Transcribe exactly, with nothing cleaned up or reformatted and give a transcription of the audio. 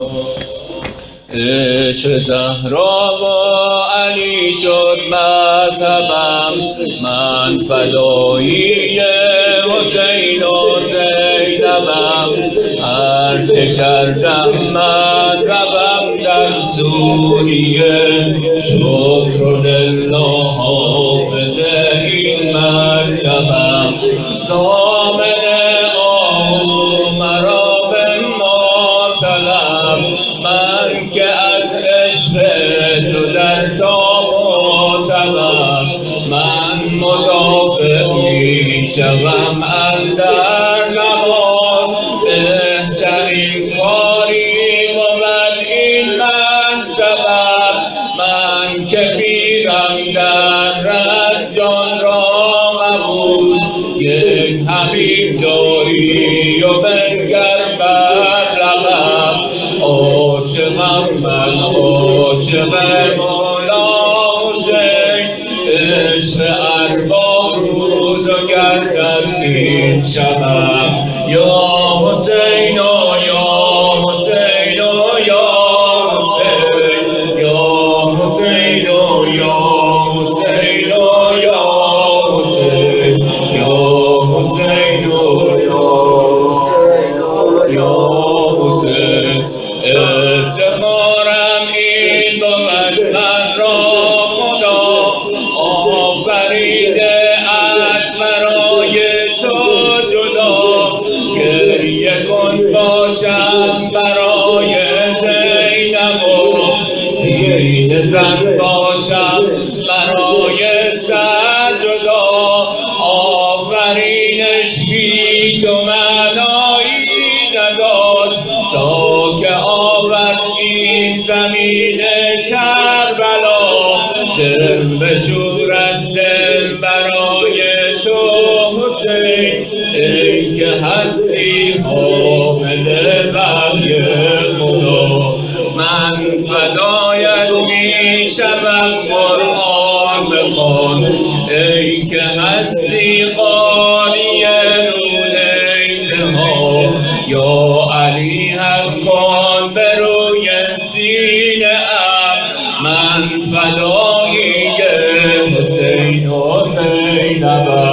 عشق زهرا و علی شد مذهبم، من فدایی حسین و زینبم. هرچه کردم من روم در سوریه، شکرلله حافظ این مرکبم. ضامن آهو مرا بنما طلب، من که از عشق تو در تاب و تبم. من مدافع می شوم اندر نماز، بهترین کاری بود این منصبم. من که پیرم در رد جان را قبول، یک حبیب داری و بنگر بر رقم. عاشقم من عاشق مولا حسین، عشق ارباب روز و گردن این شبم. یا حسین و یا حسین و یا حسین، یا حسین و یا حسین و یا حسین، یا حسین و یا حسین. افتخارم این بود من را خدا آفریده از برای تو جدا. گریه کن باشم برای زینب و سینه زن باشم برای سر جدا. آفرینش بی تو معنایی نداشت، تا که آورد این زمین کربلا. دل بشور از دل برای تو حسین، ای که هستی حامل وحی خدا. من فدایت می شوم قرآن بخوان، ای که هستی قاری رولیتها. یا علی حقان به روی سینه ام، من فدایی حسین و زینبم.